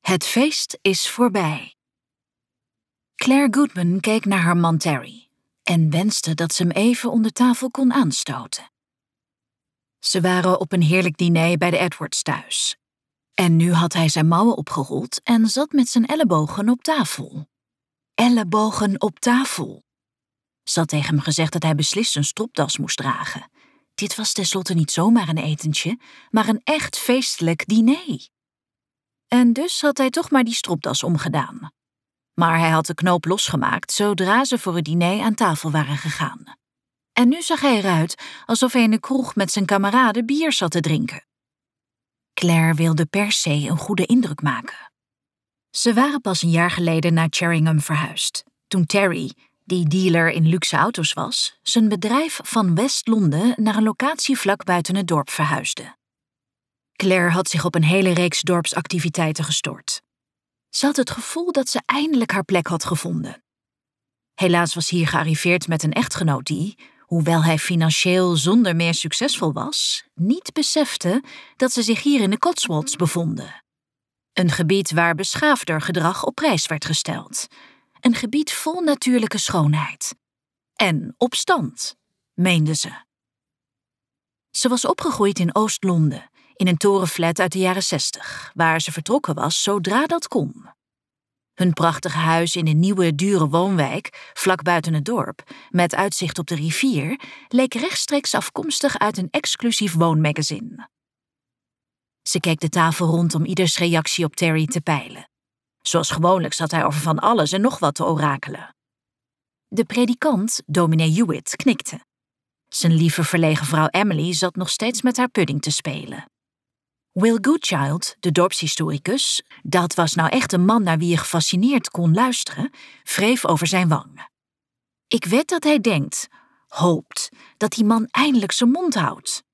Het feest is voorbij. Claire Goodman keek naar haar man Terry en wenste dat ze hem even onder tafel kon aanstoten. Ze waren op een heerlijk diner bij de Edwards thuis. En nu had hij zijn mouwen opgerold en zat met zijn ellebogen op tafel. Ellebogen op tafel. Ze had tegen hem gezegd dat hij beslist een stropdas moest dragen. Dit was tenslotte niet zomaar een etentje, maar een echt feestelijk diner. En dus had hij toch maar die stropdas omgedaan. Maar hij had de knoop losgemaakt zodra ze voor het diner aan tafel waren gegaan. En nu zag hij eruit alsof hij in de kroeg met zijn kameraden bier zat te drinken. Claire wilde per se een goede indruk maken. Ze waren pas een jaar geleden naar Sheringham verhuisd, toen Terry, die dealer in luxe auto's was, zijn bedrijf van West-Londen naar een locatie vlak buiten het dorp verhuisde. Claire had zich op een hele reeks dorpsactiviteiten gestort. Ze had het gevoel dat ze eindelijk haar plek had gevonden. Helaas was hier gearriveerd met een echtgenoot die, hoewel hij financieel zonder meer succesvol was, niet besefte dat ze zich hier in de Cotswolds bevonden. Een gebied waar beschaafder gedrag op prijs werd gesteld. Een gebied vol natuurlijke schoonheid. En opstand, meende ze. Ze was opgegroeid in Oost-Londen, in een torenflat uit de jaren 60, waar ze vertrokken was zodra dat kon. Hun prachtige huis in een nieuwe, dure woonwijk, vlak buiten het dorp, met uitzicht op de rivier, leek rechtstreeks afkomstig uit een exclusief woonmagazine. Ze keek de tafel rond om ieders reactie op Terry te peilen. Zoals gewoonlijk zat hij over van alles en nog wat te orakelen. De predikant, dominee Hewitt, knikte. Zijn lieve verlegen vrouw Emily zat nog steeds met haar pudding te spelen. Will Goodchild, de dorpshistoricus, dat was nou echt een man naar wie je gefascineerd kon luisteren, wreef over zijn wang. Ik weet dat hij denkt, hoopt, dat die man eindelijk zijn mond houdt.